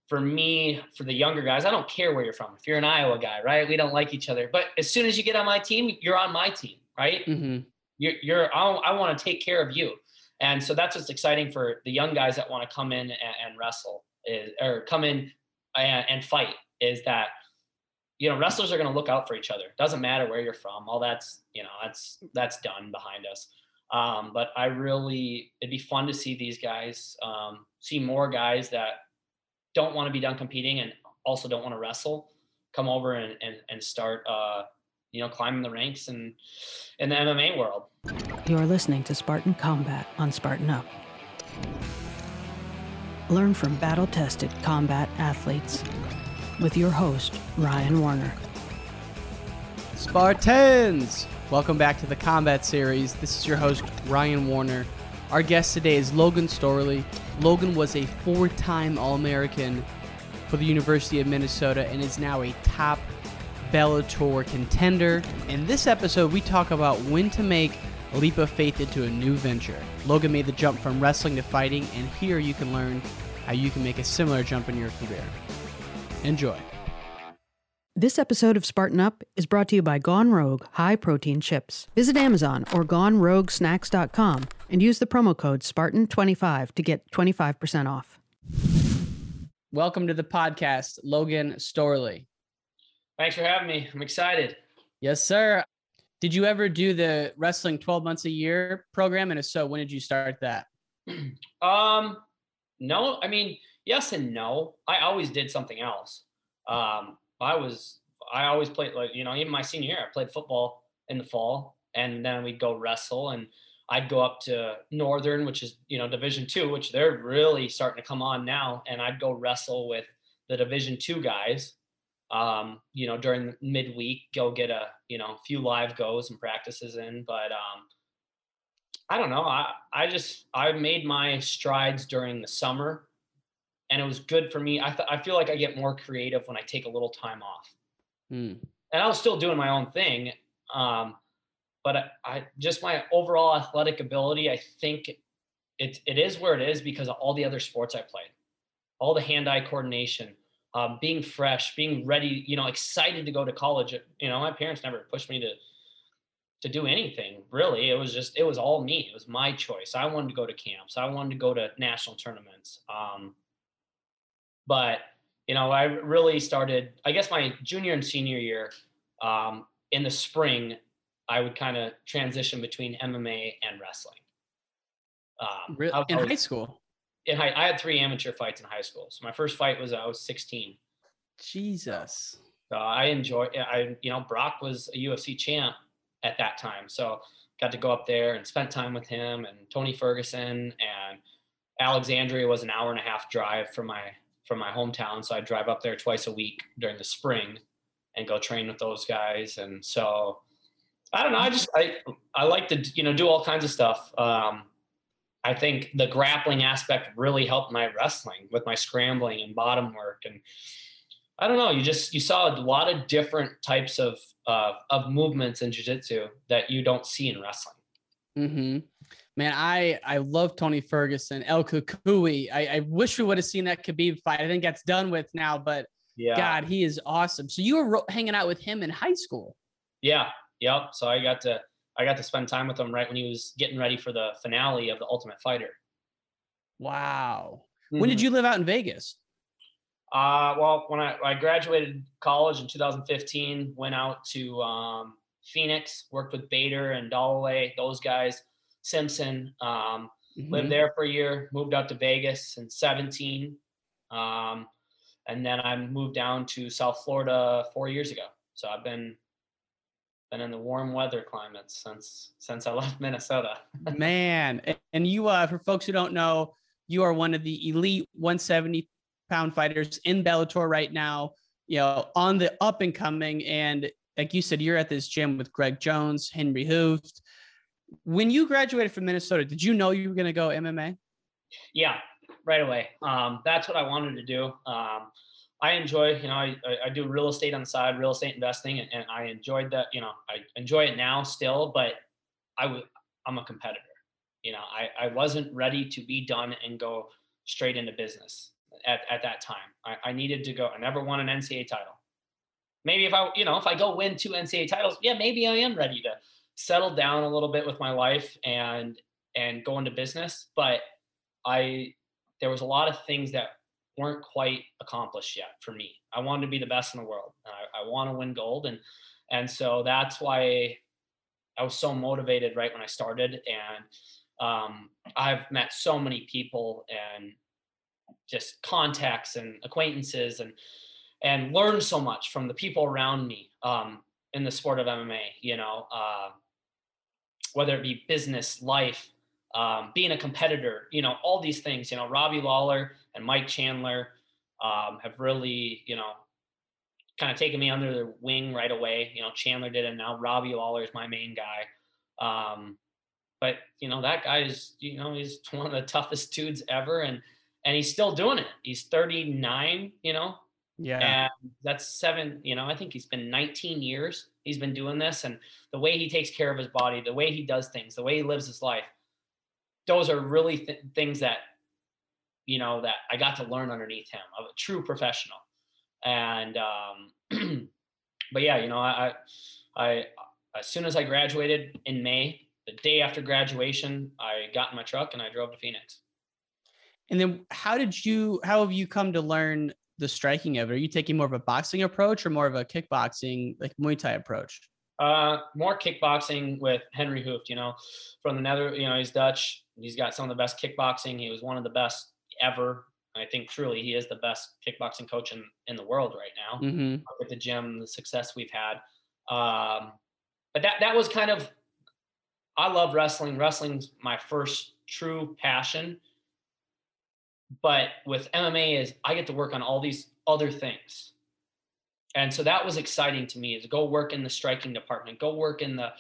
for me, for the younger guys, I don't care where you're from. If you're an Iowa guy, right? We don't like each other. But as soon as you get on my team, you're on my team, right? Mm-hmm. I want to take care of you. And so that's what's exciting for the young guys that want to come in and wrestle or come in and fight is that, wrestlers are going to look out for each other. Doesn't matter where you're from. All that's, that's done behind us. But it'd be fun to see these guys, see more guys that don't want to be done competing and also don't want to wrestle come over and start, climbing the ranks in the MMA world. You're listening to Spartan Combat on Spartan Up. Learn from battle-tested combat athletes with your host, Ryan Warner. Spartans! Welcome back to the Combat Series. This is your host, Ryan Warner. Our guest today is Logan Storley. Logan was a 4-time All-American for the University of Minnesota and is now a top Bellator contender. In this episode, we talk about when to make a leap of faith into a new venture. Logan made the jump from wrestling to fighting, and here you can learn how you can make a similar jump in your career. Enjoy. This episode of Spartan Up is brought to you by Gone Rogue high-protein chips. Visit Amazon or GoneRogueSnacks.com and use the promo code Spartan25 to get 25% off. Welcome to the podcast, Logan Storley. Thanks for having me. I'm excited. Yes, sir. Did you ever do the wrestling 12 months a year program? And if so, when did you start that? No, I mean, yes and no. I always did something else. I always played, like, even my senior year, I played football in the fall, and then we'd go wrestle, and I'd go up to Northern, which is, Division II, which they're really starting to come on now. And I'd go wrestle with the Division II guys, during the midweek, go get a few live goes and practices in. But I don't know. I made my strides during the summer, and it was good for me. I feel like I get more creative when I take a little time off. And I was still doing my own thing. But I just my overall athletic ability, I think it is where it is because of all the other sports I played, all the hand-eye coordination, being fresh, being ready, excited to go to college. My parents never pushed me to do anything really. It was all me. It was my choice. I wanted to go to camps. I wanted to go to national tournaments. But I really started, I guess, my junior and senior year. In the spring, I would kind of transition between MMA and wrestling. In high school? I had 3 amateur fights in high school. So my first fight was I was 16. Jesus. So I enjoy. Brock was a UFC champ at that time, so got to go up there and spent time with him and Tony Ferguson, and Alexandria was an hour and a half drive from my hometown. So I'd drive up there twice a week during the spring and go train with those guys. And so I don't know. I like to, do all kinds of stuff. I think the grappling aspect really helped my wrestling with my scrambling and bottom work. And I don't know, you saw a lot of different types of movements in jiu-jitsu that you don't see in wrestling. Mm-hmm. Man, I love Tony Ferguson, El Kukui. I wish we would have seen that Khabib fight. I think that's done with now, but yeah. God, he is awesome. So you were hanging out with him in high school. Yeah. Yep. So I got to spend time with him right when he was getting ready for the finale of The Ultimate Fighter. Wow. Mm-hmm. When did you live out in Vegas? Well, when I graduated college in 2015, went out to Phoenix, worked with Bader and Dalloway, those guys, Simpson, lived there for a year, moved out to Vegas in 17. And then I moved down to South Florida 4 years ago. So I've been in the warm weather climates since I left Minnesota. Man, and you, for folks who don't know, you are one of the elite 170-pound fighters in Bellator right now, on the up and coming. And like you said, you're at this gym with Greg Jones, Henry Hooft. When you graduated from Minnesota, did you know you were going to go MMA? Yeah, right away. That's what I wanted to do. I enjoy, I do real estate on the side, real estate investing, and I enjoyed that. I enjoy it now still, but I'm a competitor. I wasn't ready to be done and go straight into business. at that time. I needed to go. I never won an NCAA title. Maybe if I go win 2 NCAA titles, yeah, maybe I am ready to settle down a little bit with my life and go into business. But there was a lot of things that weren't quite accomplished yet for me. I wanted to be the best in the world. I want to win gold, and so that's why I was so motivated right when I started. And I've met so many people and just contacts and acquaintances and learned so much from the people around me in the sport of MMA. Whether it be business, life, being a competitor, all these things. Robbie Lawler and Mike Chandler have really, kind of taken me under their wing right away. Chandler did, and now Robbie Lawler is my main guy. But that guy is, he's one of the toughest dudes ever, and he's still doing it. He's 39, Yeah. and that's 7. I think he's been 19 years. He's been doing this, and the way he takes care of his body, the way he does things, the way he lives his life, those are really things that that I got to learn underneath him, of a true professional. And but yeah, I as soon as I graduated in May, the day after graduation, I got in my truck and I drove to Phoenix. And then how have you come to learn the striking of it? Are you taking more of a boxing approach or more of a kickboxing, like Muay Thai approach? More kickboxing with Henry Hooft, from the Netherlands. He's Dutch. He's got some of the best kickboxing. He was one of the best ever. I think truly he is the best kickboxing coach in the world right now. Mm-hmm. At the gym, the success we've had. But that was kind of, I love wrestling. Wrestling's my first true passion. But with MMA is I get to work on all these other things. And so that was exciting to me, is go work in the striking department, go work in the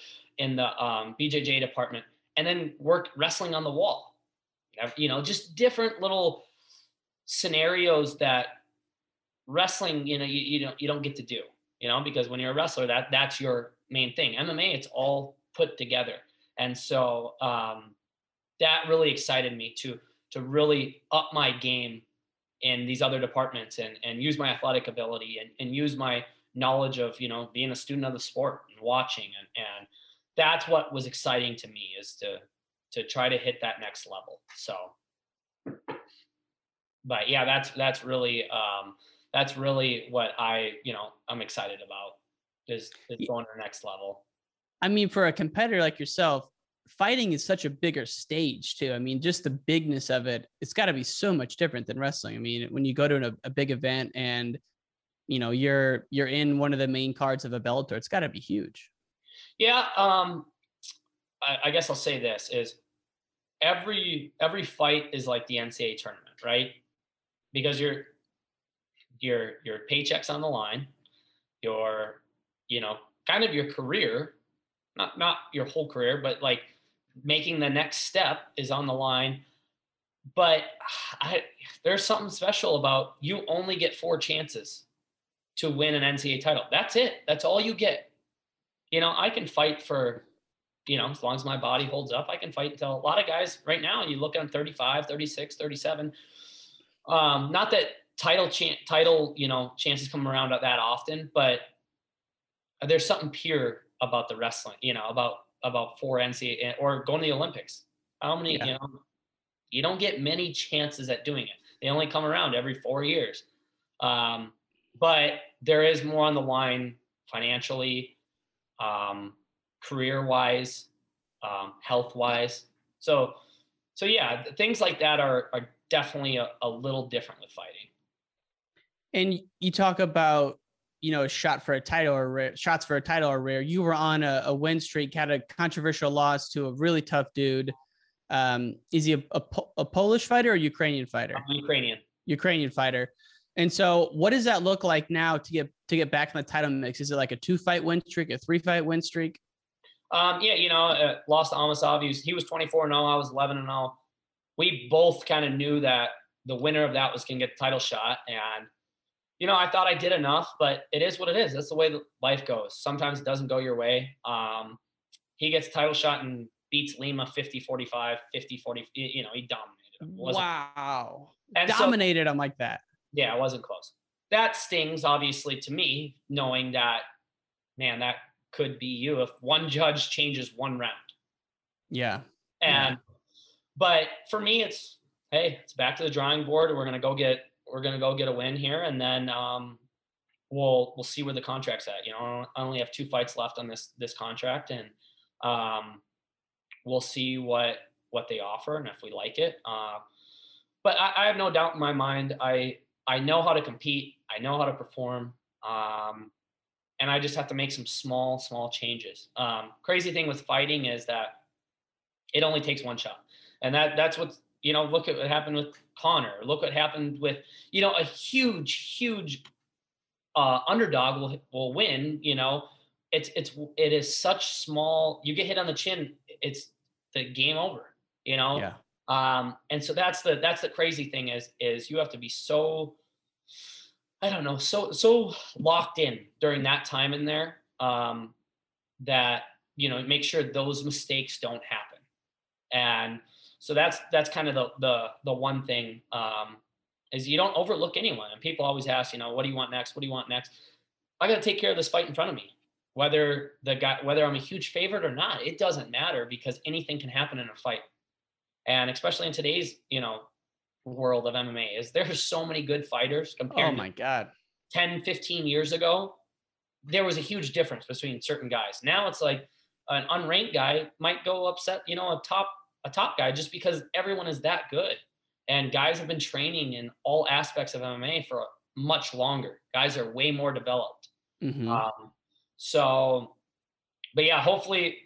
BJJ department, and then work wrestling on the wall. Just different little scenarios that wrestling, you don't get to do, because when you're a wrestler, that's your main thing. MMA, it's all put together. And so that really excited me to really up my game in these other departments and use my athletic ability and use my knowledge of, being a student of the sport and watching. And that's what was exciting to me, is to try to hit that next level. So, but yeah, that's really what I'm excited about, is going to the next level. I mean, for a competitor like yourself, fighting is such a bigger stage too. I mean, just the bigness of it, it's got to be so much different than wrestling. I mean, when you go to a big event and, you're in one of the main cards of a Bellator, it's got to be huge. Yeah. I guess I'll say this is every fight is like the NCAA tournament, right? Because your paycheck's on the line, your, kind of your career, not your whole career, but like making the next step is on the line. But there's something special about, you only get 4 chances to win an NCAA title. That's it. That's all you get. I can fight for, as long as my body holds up, I can fight until, a lot of guys right now, you look at 35, 36, 37. Not that title, chances come around that often, but there's something pure about the wrestling, about 4 NCAA or going to the Olympics. How many, you don't get many chances at doing it. They only come around every 4 years. But there is more on the line financially, career-wise, health-wise. So yeah, things like that are definitely a little different with fighting. And you talk about, shots for a title are rare. You were on a win streak, had a controversial loss to a really tough dude. Is he a Polish fighter or Ukrainian fighter? Ukrainian fighter. And so what does that look like now to get back in the title mix? Is it like a 2-fight win streak, a 3-fight win streak? Lost to Amasov. He was 24-0. I was 11-0. We both kind of knew that the winner of that was going to get the title shot. And, I thought I did enough, but it is what it is. That's the way life goes. Sometimes it doesn't go your way. He gets a title shot and beats Lima 50-45, 50-40. He dominated him. Wow. And dominated him like that. Yeah, it wasn't close. That stings, obviously, to me, knowing that, man, that could be you if one judge changes one round. Yeah. And but for me, it's, hey, it's back to the drawing board. We're gonna go get a win here, and then we'll see where the contract's at. I only have 2 fights left on this contract, and we'll see what they offer and if we like it. But I have no doubt in my mind. I know how to compete. I know how to perform. And I just have to make some small changes. Crazy thing with fighting is that it only takes one shot. And that's what, look at what happened with Connor. Look what happened with, a huge underdog will win. It is such small, you get hit on the chin, it's the game over, Yeah. And so that's the crazy thing is you have to be so, I don't know, so locked in during that time in there, that, make sure those mistakes don't happen. And so that's kind of the one thing, is you don't overlook anyone. And people always ask, what do you want next? What do you want next? I got to take care of this fight in front of me. Whether I'm a huge favorite or not, it doesn't matter, because anything can happen in a fight. And especially in today's, world of MMA, is there's so many good fighters compared Oh my God. 10, 15 years ago. There was a huge difference between certain guys. Now it's like an unranked guy might go upset, a top guy, just because everyone is that good. And guys have been training in all aspects of MMA for much longer. Guys are way more developed. Mm-hmm. But yeah, hopefully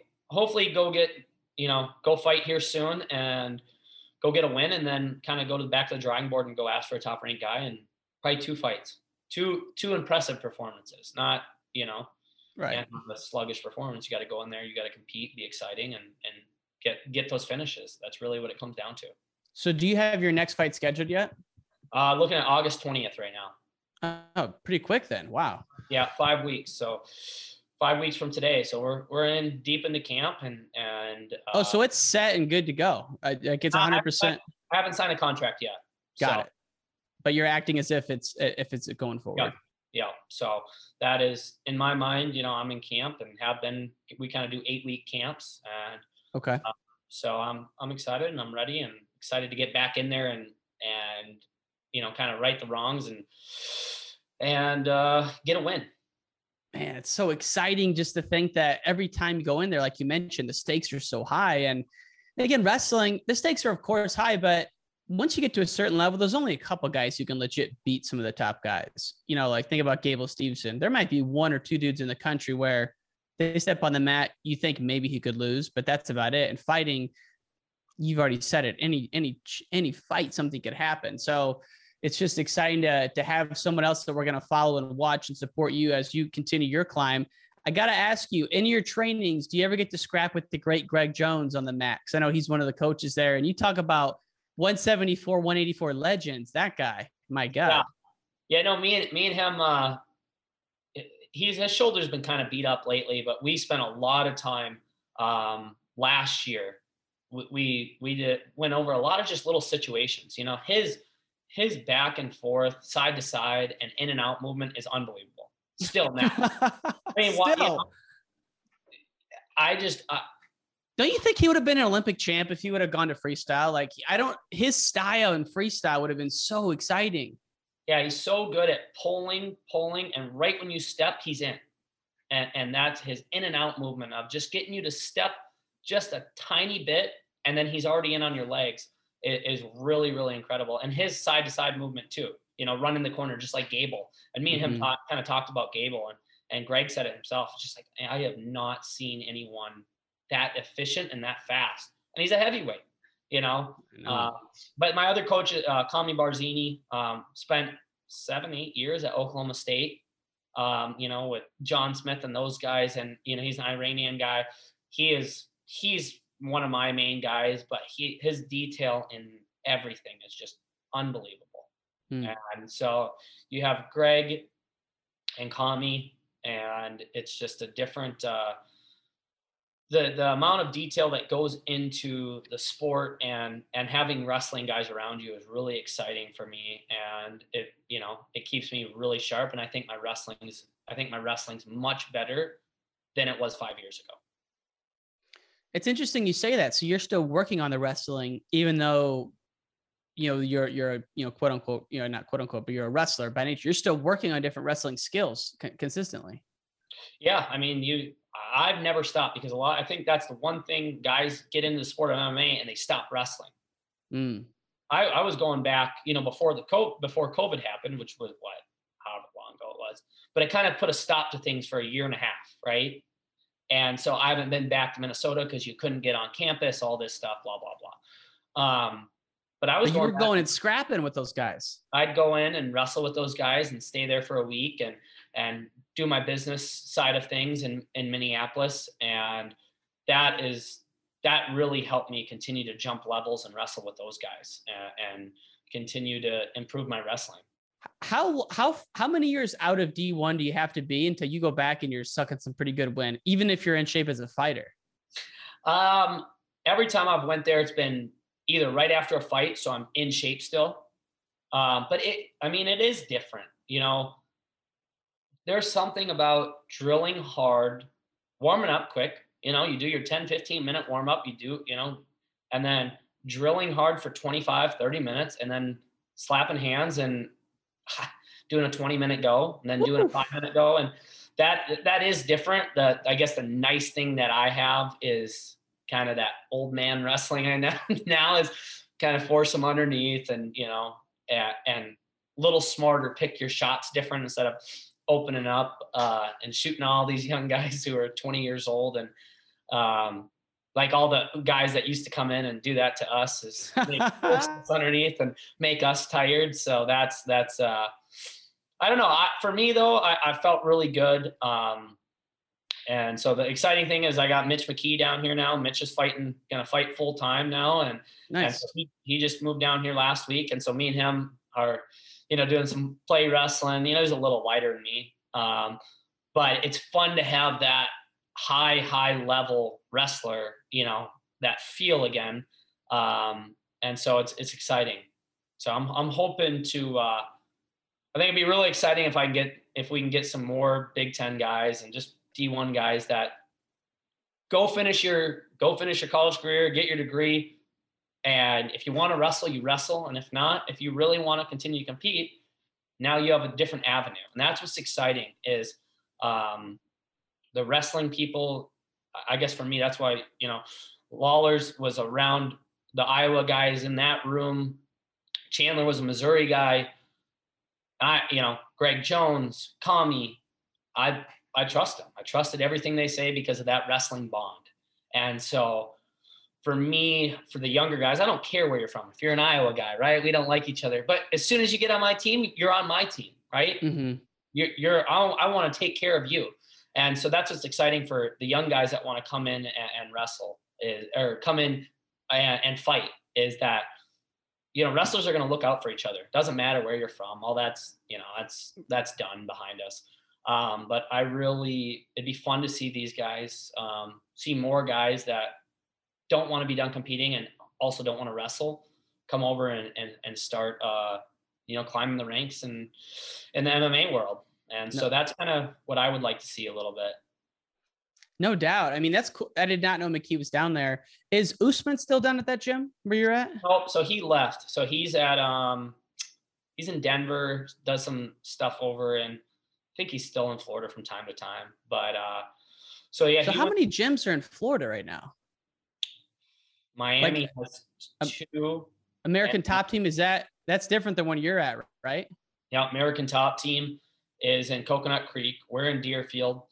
go fight here soon and go get a win, and then kind of go to the back of the drawing board and go ask for a top ranked guy, and probably 2 fights, two impressive performances, not, right. a sluggish performance. You got to go in there, you got to compete, be exciting, and get those finishes. That's really what it comes down to. So do you have your next fight scheduled yet? Looking at August 20th right now. Oh, pretty quick then. Wow. Yeah, 5 weeks. So 5 weeks from today. So we're deep into camp, and so it's set and good to go. Like it's 100%. I haven't signed a contract yet. Got it. But you're acting as if it's going forward. Yeah. So that is, in my mind, I'm in camp and have been. We kind of do 8-week camps, and okay. So I'm excited and I'm ready and excited to get back in there and kind of right the wrongs and get a win. Man, it's so exciting just to think that every time you go in there, like you mentioned, the stakes are so high. And again, wrestling, the stakes are of course high, but once you get to a certain level, there's only a couple guys who can legit beat some of the top guys. Like think about Gable Steveson. There might be 1 or 2 dudes in the country where they step on the mat, you think maybe he could lose, but that's about it. And fighting, you've already said it. Any fight, something could happen. So it's just exciting to have someone else that we're going to follow and watch and support you as you continue your climb. I got to ask you, in your trainings, do you ever get to scrap with the great Greg Jones on the mat? Because I know he's one of the coaches there, and you talk about 174, 184 legends. That guy, my God. Yeah. No, me and him. His shoulder's been kind of beat up lately, but we spent a lot of time last year. We went over a lot of just little situations. His back and forth, side to side, and in and out movement is unbelievable. Still now. I mean, don't you think he would have been an Olympic champ if he would have gone to freestyle? Like, his style and freestyle would have been so exciting. Yeah, he's so good at pulling, and right when you step, he's in. And that's his in and out movement of just getting you to step just a tiny bit, and then he's already in on your legs. It is really, really incredible. And his side to side movement too, running the corner, just like Gable. And me and him kind of talked about Gable, and Greg said it himself. It's just like, I have not seen anyone that efficient and that fast. And he's a heavyweight, but my other coach, Kami Barzini, spent 7-8 years at Oklahoma State, with John Smith and those guys. And, he's an Iranian guy. He's one of my main guys, but his detail in everything is just unbelievable. And so you have Greg and Kami, and it's just a different the amount of detail that goes into the sport and having wrestling guys around you is really exciting for me. And it keeps me really sharp. And I think my wrestling's much better than it was 5 years ago. It's interesting you say that. So you're still working on the wrestling, even though, you're quote unquote, not quote unquote, but you're a wrestler by nature. You're still working on different wrestling skills consistently. Yeah. I mean, I've never stopped, because I think that's the one thing guys get into the sport of MMA and they stop wrestling. Mm. I was going back, before COVID happened, which was however long ago it was, but it kind of put a stop to things for a year and a half. Right. And so I haven't been back to Minnesota because you couldn't get on campus, all this stuff, blah, blah, blah. But I was going and scrapping with those guys. I'd go in and wrestle with those guys and stay there for a week and do my business side of things in Minneapolis. And that really helped me continue to jump levels and wrestle with those guys and continue to improve my wrestling. How many years out of D1 do you have to be until you go back and you're sucking some pretty good win, even if you're in shape as a fighter? Every time I've went there, it's been either right after a fight, so I'm in shape still. But it is different. There's something about drilling hard, warming up quick. You do your 10, 15 minute warm up, and then drilling hard for 25, 30 minutes, and then slapping hands and doing a 20-minute go, and then doing a 5-minute go. And that is different. I guess the nice thing that I have is kind of that old man wrestling I know now is kind of force them underneath and a little smarter, pick your shots different instead of opening up and shooting all these young guys who are 20 years old. And like all the guys that used to come in and do that to us is force us underneath and make us tired. So that's I don't know. For me though, I felt really good. And so the exciting thing is I got Mitch McKee down here now. Mitch is going to fight full time now. And, nice. And so he just moved down here last week. And so me and him are, doing some play wrestling. He's a little lighter than me. But it's fun to have that high level wrestler, that feel again. And so it's exciting. So I'm hoping to, I think it'd be really exciting if we can get some more Big Ten guys and just D1 guys that go finish your college career, get your degree. And if you want to wrestle, you wrestle. And if not, if you really want to continue to compete, now you have a different avenue. And that's what's exciting is the wrestling people. I guess for me, that's why, Lawler's was around the Iowa guys in that room. Chandler was a Missouri guy. Greg Jones, Kami, I trust them. I trusted everything they say because of that wrestling bond. And so for me, for the younger guys, I don't care where you're from. If you're an Iowa guy, right? We don't like each other. But as soon as you get on my team, you're on my team, right? Mm-hmm. I want to take care of you. And so that's what's exciting for the young guys that want to come in and wrestle or come in and fight is that, wrestlers are going to look out for each other. It doesn't matter where you're from. All that's, that's done behind us. But it'd be fun to see these guys, see more guys that don't want to be done competing and also don't want to wrestle, come over and start, climbing the ranks in the MMA world. And so that's kind of what I would like to see a little bit. No doubt. I mean, that's cool. I did not know McKee was down there. Is Usman still down at that gym where you're at? Oh, so he left. So he's at, he's in Denver, does some stuff over in, I think he's still in Florida from time to time, but so yeah. So how many gyms are in Florida right now? Miami has 2. American Top Team, that's different than when you're at, right? Yeah, American Top Team is in Coconut Creek. We're in Deerfield.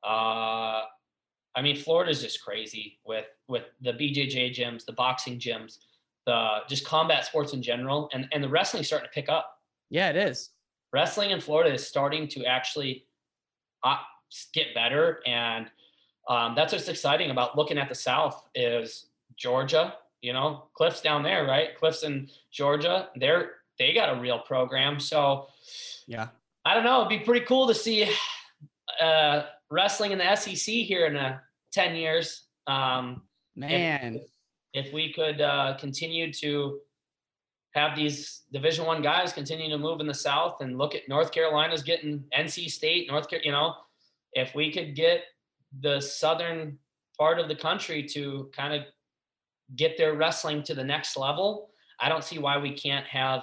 Florida is just crazy with the BJJ gyms, the boxing gyms, the just combat sports in general, and the wrestling is starting to pick up. Yeah, it is. Wrestling in Florida is starting to actually get better. And that's what's exciting about looking at the South is Georgia, Cliff's down there, right? Cliff's in Georgia. They got a real program. So yeah, I don't know. It'd be pretty cool to see wrestling in the SEC here in 10 years. Man, if we could continue to have these Division I guys continue to move in the South, and look at North Carolina's getting NC State, if we could get the southern part of the country to kind of get their wrestling to the next level, I don't see why we can't have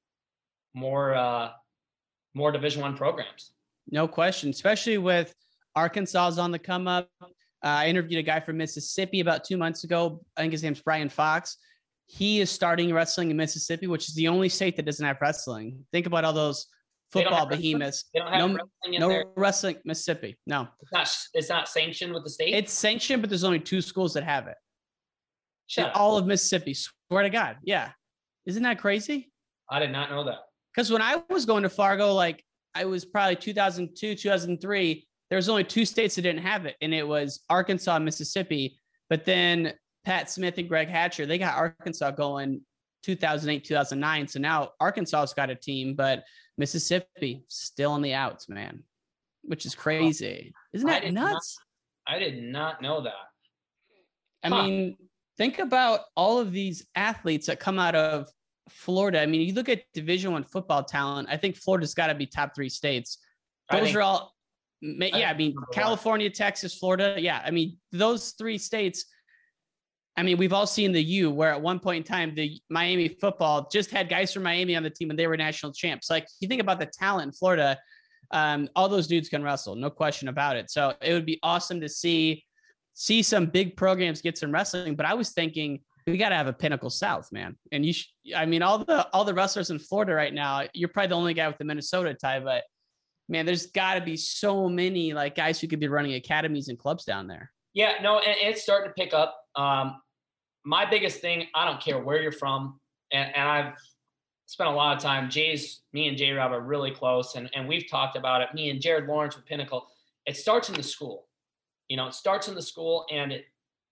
more Division I programs. no question, especially with Arkansas's on the come up. I interviewed a guy from Mississippi about 2 months ago. I think his name's Brian Fox. He is starting wrestling in Mississippi, which is the only state that doesn't have wrestling. Think about all those football behemoths. They don't have wrestling in there. Wrestling, Mississippi. No, it's not sanctioned with the state. It's sanctioned, but there's only 2 schools that have it. Shut up. All of Mississippi. Swear to God. Yeah. Isn't that crazy? I did not know that. Because when I was going to Fargo, like I was probably 2002, 2003, there was only 2 states that didn't have it. And it was Arkansas and Mississippi. But then Pat Smith and Greg Hatcher, they got Arkansas going 2008, 2009. So now Arkansas's got a team, but Mississippi still on the outs, man, which is crazy. Isn't that nuts? I did not know that. I mean, think about all of these athletes that come out of Florida. I mean, you look at Division I football talent, I think Florida's got to be top 3 states. Those are all, yeah, I mean, California, Texas, Florida. Yeah, I mean, those 3 states, I mean, we've all seen the U, where at one point in time, the Miami football just had guys from Miami on the team and they were national champs. Like, you think about the talent in Florida, all those dudes can wrestle, no question about it. So it would be awesome to see some big programs get some wrestling. But I was thinking we got to have a Pinnacle South, man. And I mean, all the wrestlers in Florida right now, you're probably the only guy with the Minnesota tie, but man, there's got to be so many like guys who could be running academies and clubs down there. Yeah, no, and it's starting to pick up. My biggest thing, I don't care where you're from, and I've spent a lot of time. Me and J-Rob are really close, and we've talked about it. Me and Jared Lawrence with Pinnacle. It starts in the school. It starts in the school, and it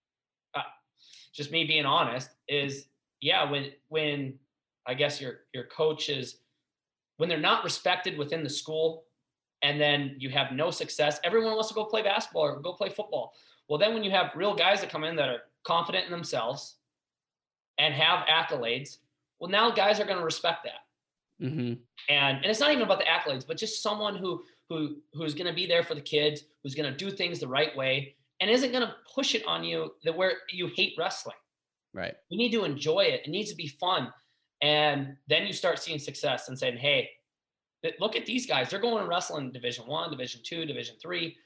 just me being honest is, yeah, when I guess your coaches, when they're not respected within the school, and then you have no success, everyone wants to go play basketball or go play football. Well, then when you have real guys that come in that are confident in themselves and have accolades, well, now guys are going to respect that. Mm-hmm. And it's not even about the accolades, but just someone who's going to be there for the kids, who's going to do things the right way, and isn't going to push it on you that where you hate wrestling. Right. You need to enjoy it. It needs to be fun. And then you start seeing success and saying, hey, look at these guys. They're going to wrestle in Division I, Division II, Division III.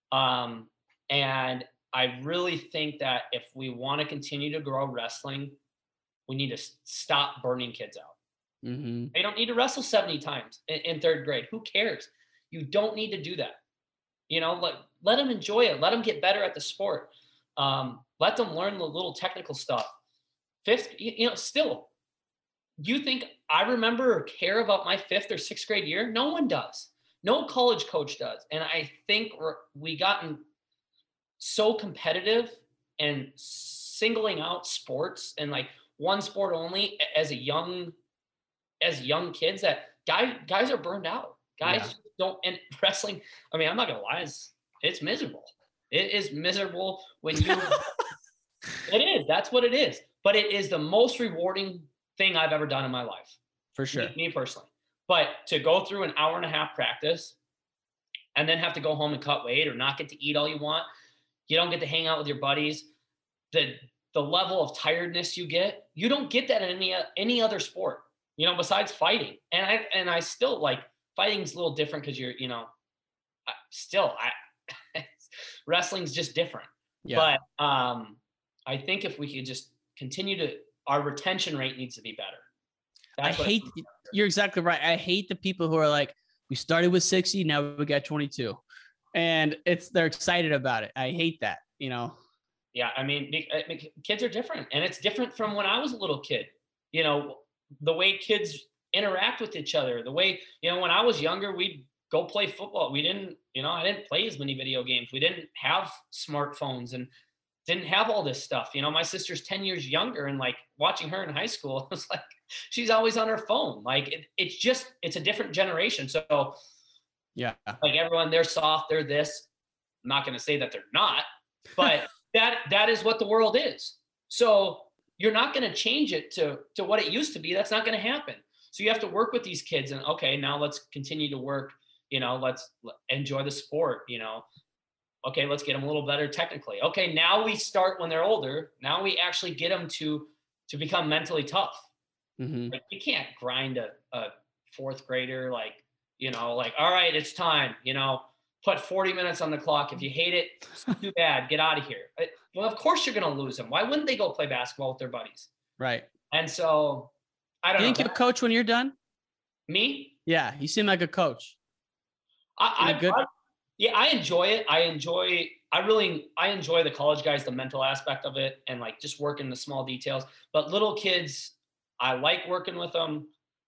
And I really think that if we want to continue to grow wrestling, we need to stop burning kids out. Mm-hmm. They don't need to wrestle 70 times in 3rd grade. Who cares? You don't need to do that. Let them enjoy it. Let them get better at the sport. Let them learn the little technical stuff. 5th, still, you think I remember or care about my 5th or 6th grade year? No one does. No college coach does. And I think we gotten so competitive and singling out sports and like one sport only as young kids that guys are burned out. Guys don't, and wrestling, I mean, I'm not gonna lie, it's miserable. It is miserable when you it is, that's what it is. But it is the most rewarding thing I've ever done in my life. For sure. Me personally. But to go through an hour and a half practice and then have to go home and cut weight or not get to eat all you want, you don't get to hang out with your buddies, the level of tiredness you get, you don't get that in any other sport, besides fighting. And I still like, fighting's a little different because you're, wrestling's just different. Yeah. But I think if we could just continue our retention rate needs to be better. You're exactly right. I hate the people who are like, we started with 60, now we got 22. And they're excited about it. I hate that, Yeah, I mean, kids are different, and it's different from when I was a little kid. The way kids interact with each other, the way, when I was younger, we'd go play football. We didn't, I didn't play as many video games. We didn't have smartphones and didn't have all this stuff. My sister's 10 years younger, and like watching her in high school, it was like, she's always on her phone. Like it's a different generation. So yeah, like everyone, they're soft, they're this. I'm not going to say that they're not, but that is what the world is. So you're not going to change it to what it used to be. That's not going to happen. So you have to work with these kids and, okay, now let's continue to work, let's enjoy the sport, okay, let's get them a little better technically. Okay, now we start when they're older. Now we actually get them to become mentally tough. Mm-hmm. Like, you can't grind a fourth grader, like, all right, it's time, put 40 minutes on the clock. If you hate it, it's too bad. Get out of here. Well, of course you're going to lose them. Why wouldn't they go play basketball with their buddies? Right. And so I don't know. You think you'll coach when you're done? Me? Yeah, you seem like a coach. I enjoy it. I enjoy the college guys, the mental aspect of it, and like just working the small details. But little kids, I like working with them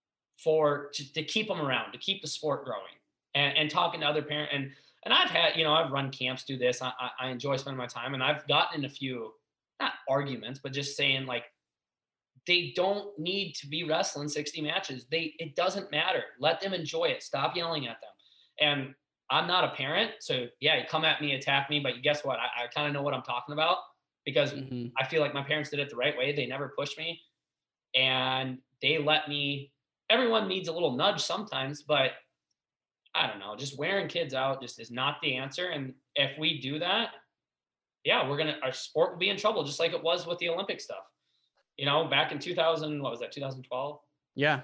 to keep them around, to keep the sport growing, and talking to other parents. And I've had, I've run camps, do this. I enjoy spending my time, and I've gotten in a few, not arguments, but just saying, like, they don't need to be wrestling 60 matches. It doesn't matter. Let them enjoy it. Stop yelling at them. And I'm not a parent, so yeah, you come at me, attack me, but guess what? I kind of know what I'm talking about, because I feel like my parents did it the right way. They never pushed me, and they let me. Everyone needs a little nudge sometimes, but I don't know. Just wearing kids out just is not the answer. And if we do that, yeah, our sport will be in trouble, just like it was with the Olympic stuff. Back in 2000, what was that? 2012. Yeah.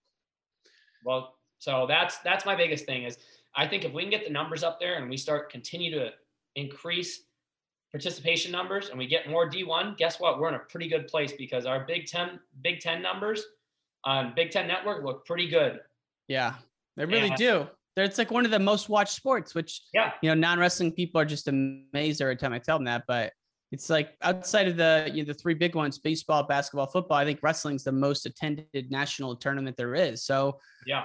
Well, so that's my biggest thing is, I think if we can get the numbers up there and we continue to increase participation numbers and we get more D1, guess what? We're in a pretty good place, because our Big Ten numbers on Big Ten Network look pretty good. Yeah, they really do. It's like one of the most watched sports, which, non-wrestling people are just amazed every time I tell them that. But it's like, outside of the three big ones, baseball, basketball, football, I think wrestling's the most attended national tournament there is. So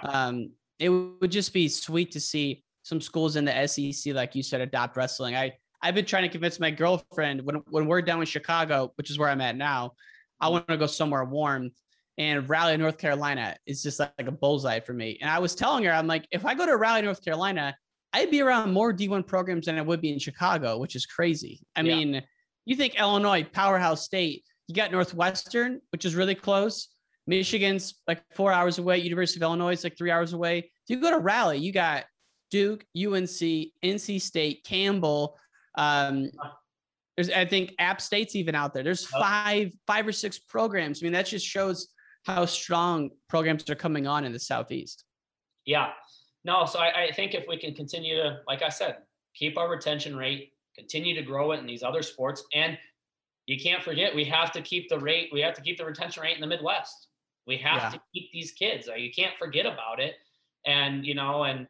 it would just be sweet to see some schools in the SEC, like you said, adopt wrestling. I've been trying to convince my girlfriend, when we're down in Chicago, which is where I'm at now, I want to go somewhere warm, and Raleigh, North Carolina is just like a bullseye for me. And I was telling her, I'm like, if I go to Raleigh, North Carolina, I'd be around more D1 programs than I would be in Chicago, which is crazy. I mean, you think Illinois, powerhouse state, you got Northwestern, which is really close. Michigan's like 4 hours away. University of Illinois is like 3 hours away. If you go to Raleigh, you got Duke, UNC, NC State, Campbell. There's, I think, App State's even out there. There's five or six programs. I mean, that just shows how strong programs are coming on in the Southeast. Yeah. No, so I think if we can continue to, like I said, keep our retention rate, continue to grow it in these other sports, and you can't forget, we have to keep the retention rate in the Midwest. We have to keep these kids. You can't forget about it. And, and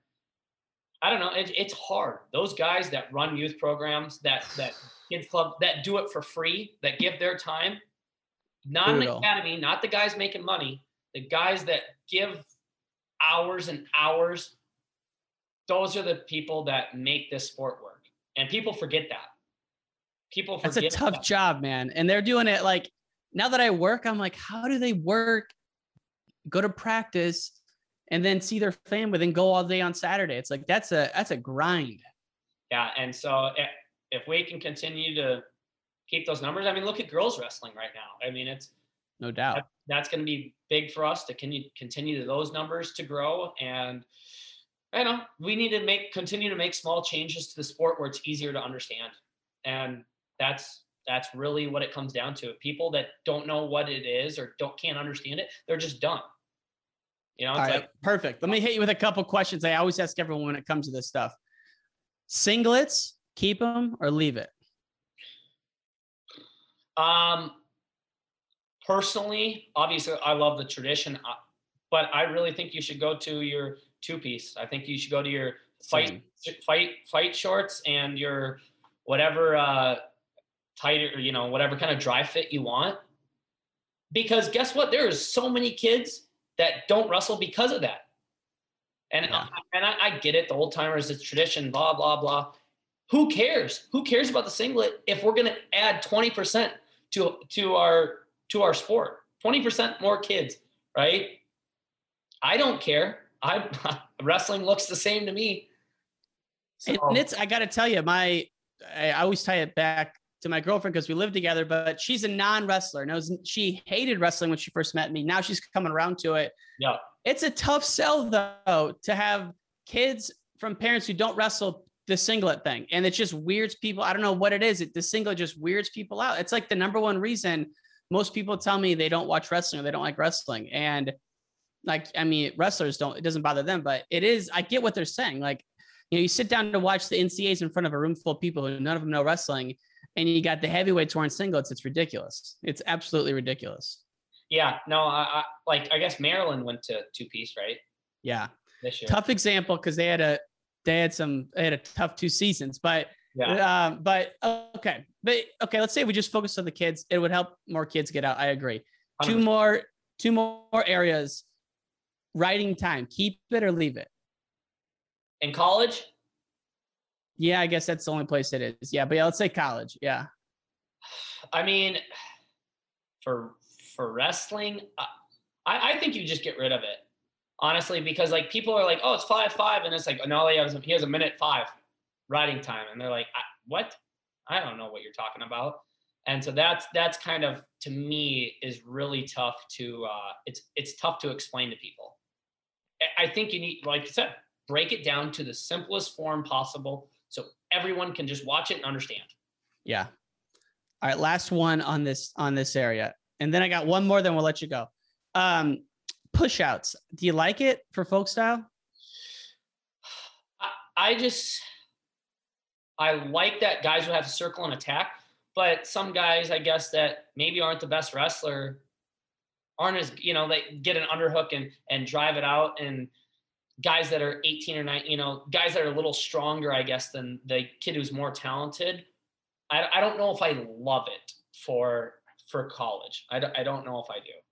I don't know, it's hard. Those guys that run youth programs, that kids club, that do it for free, that give their time, not an academy, not the guys making money, the guys that give hours and hours, those are the people that make this sport work. And people forget that. That's a tough job, man. And they're doing it, like, now that I work, I'm like, how do they work, go to practice, and then see their family, then go all day on Saturday? It's like, that's a grind. Yeah. And so if we can continue to keep those numbers, I mean, look at girls wrestling right now. I mean, it's no doubt that's going to be big for us to continue those numbers to grow. And I know we need to continue to make small changes to the sport where it's easier to understand. And that's really what it comes down to. People that don't know what it is or can't understand it, they're just dumb. It's all right, perfect. Let me hit you with a couple questions I always ask everyone when it comes to this stuff. Singlets, keep them or leave it? Personally, obviously, I love the tradition, but I really think you should go to your two-piece. I think you should go to your fight shorts and your whatever tighter, whatever kind of dry fit you want. Because guess what? There is so many kids that don't wrestle because of that. And I get it. The old timers, it's tradition, blah, blah, blah. Who cares? Who cares about the singlet if we're going to add 20% to our sport? 20% more kids, right? I don't care. Wrestling looks the same to me. So. And I got to tell you, I always tie it back to my girlfriend because we live together, but she's a non-wrestler. She hated wrestling when she first met me. Now she's coming around to it. Yeah. It's a tough sell though, to have kids from parents who don't wrestle the singlet thing. And it just weirds people. I don't know what it is. The singlet just weirds people out. It's like the number one reason most people tell me they don't watch wrestling or they don't like wrestling. And like, I mean, wrestlers it doesn't bother them, but it is, I get what they're saying. Like, you sit down to watch the NCAs in front of a room full of people who none of them know wrestling, and you got the heavyweights wearing singlets. It's ridiculous. It's absolutely ridiculous. Yeah, no, I guess Maryland went to two-piece, right? Yeah. This year. Tough example because they had a tough 2 seasons, but okay. Let's say we just focus on the kids. It would help more kids get out. I agree. 100%. Two more areas. Writing time, keep it or leave it. In college? Yeah, I guess that's the only place it is. Yeah, but let's say college. Yeah. I mean, for wrestling, I think you just get rid of it, honestly, because like people are like, oh, it's 5:05, and it's like, no, he has a 1:05 writing time, and they're like, what? I don't know what you're talking about. And so that's kind of, to me, is really tough to it's tough to explain to people. I think you need, like you said, break it down to the simplest form possible so everyone can just watch it and understand. Yeah. All right, last one on this area. And then I got one more, then we'll let you go. Push-outs. Do you like it for folk style? I like that guys would have to circle and attack, but some guys, I guess, that maybe aren't the best wrestler aren't as, they get an underhook and drive it out, and guys that are 18 or 19, guys that are a little stronger, I guess, than the kid who's more talented. I don't know if I love it for college. I don't know if I do.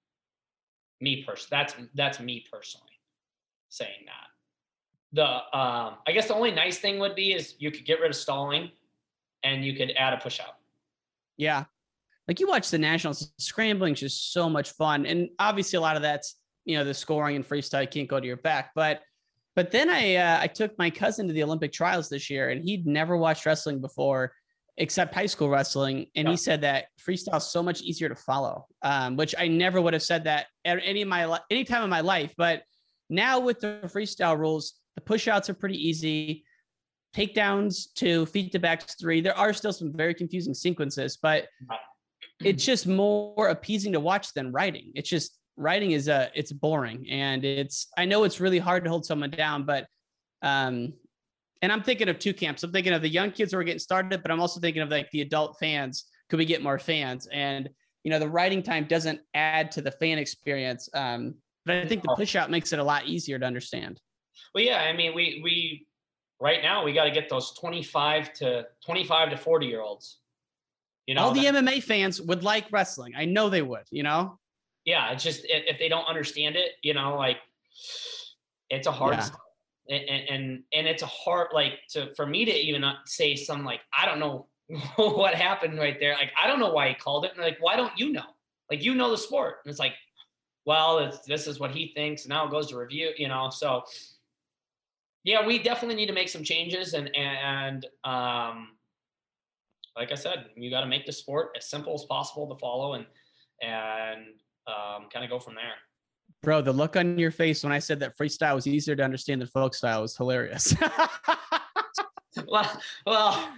Me personally, that's me personally saying that. I guess the only nice thing would be is you could get rid of stalling and you could add a push out. Yeah. Like you watch the nationals, scrambling is just so much fun. And obviously a lot of that's, the scoring and freestyle, you can't go to your back. But then I took my cousin to the Olympic trials this year, and he'd never watched wrestling before except high school wrestling. And he said that freestyle is so much easier to follow, which I never would have said that at any time in my life. But now with the freestyle rules, the push outs are pretty easy. Takedowns 2, feet to backs 3. There are still some very confusing sequences, but it's just more appeasing to watch than writing. It's just, writing is it's boring, and I know it's really hard to hold someone down, but and I'm thinking of 2 camps. I'm thinking of the young kids who are getting started, but I'm also thinking of like the adult fans. Could we get more fans? And the writing time doesn't add to the fan experience, but I think the push out makes it a lot easier to understand. Well, yeah, I mean, we right now we got to get those 25 to 40-year-olds. All the MMA fans would like wrestling. I know they would. Yeah, it's just if they don't understand it, like it's a hard and it's a hard, like, for me to even say something like, I don't know what happened right there. Like, I don't know why he called it. And like, why don't you know? Like, the sport. And it's like, well, this is what he thinks. Now it goes to review, So yeah, we definitely need to make some changes. And like I said, you got to make the sport as simple as possible to follow and kind of go from there. Bro, the look on your face when I said that freestyle was easier to understand than folk style was hilarious. well,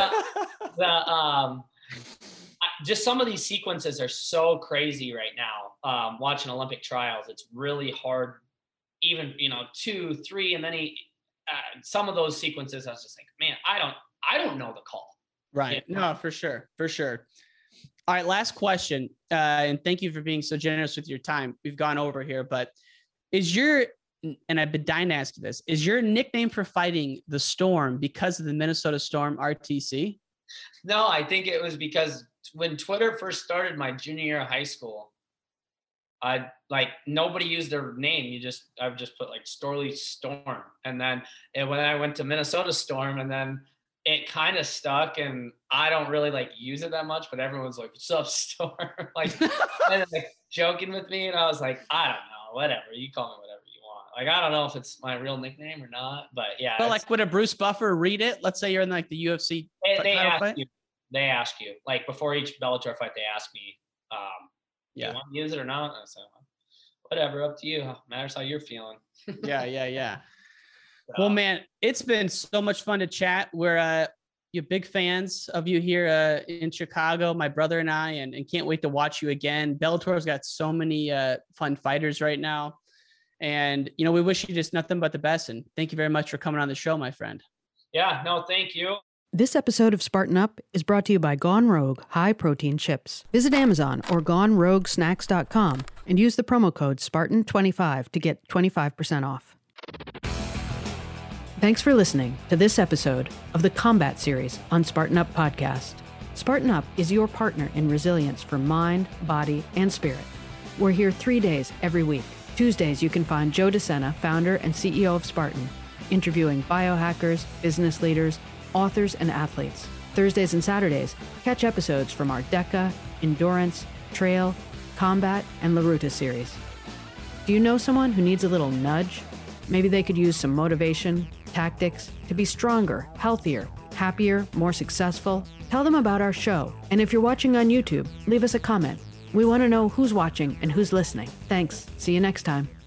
just some of these sequences are so crazy right now. Watching Olympic trials, it's really hard. Even 2, 3, and then some of those sequences, I was just like, man, I don't know the call. Right? No, for sure. All right, last question, and thank you for being so generous with your time. We've gone over here, but and I've been dying to ask you this, is your nickname for fighting the Storm because of the Minnesota Storm RTC? No, I think it was because when Twitter first started my junior year of high school, nobody used their name. I would just put like Storley Storm. And then when I went to Minnesota Storm, and then it kind of stuck, and I don't really use it that much, but everyone's like, what's up, Storm? And joking with me. And I was like, I don't know, whatever. You call me whatever you want. I don't know if it's my real nickname or not, but yeah. But would a Bruce Buffer read it? Let's say you're in the UFC. they ask you, like before each Bellator fight, they ask me, do you want to use it or not? And I said, whatever, up to you. Matters how you're feeling. Yeah. Well, man, it's been so much fun to chat. We're you're big fans of you here in Chicago, my brother and I, and can't wait to watch you again. Bellator's got so many fun fighters right now. And, you know, we wish you just nothing but the best. And thank you very much for coming on the show, my friend. Yeah, no, thank you. This episode of Spartan Up is brought to you by Gone Rogue High Protein Chips. Visit Amazon or GoneRogueSnacks.com and use the promo code Spartan25 to get 25% off. Thanks for listening to this episode of the Combat Series on Spartan Up Podcast. Spartan Up is your partner in resilience for mind, body, and spirit. We're here 3 days every week. Tuesdays, you can find Joe DeSena, founder and CEO of Spartan, interviewing biohackers, business leaders, authors, and athletes. Thursdays and Saturdays, catch episodes from our DECA, Endurance, Trail, Combat, and La Ruta series. Do you know someone who needs a little nudge? Maybe they could use some motivation, tactics to be stronger, healthier, happier, more successful. Tell them about our show. And if you're watching on YouTube, leave us a comment. We want to know who's watching and who's listening. Thanks. See you next time.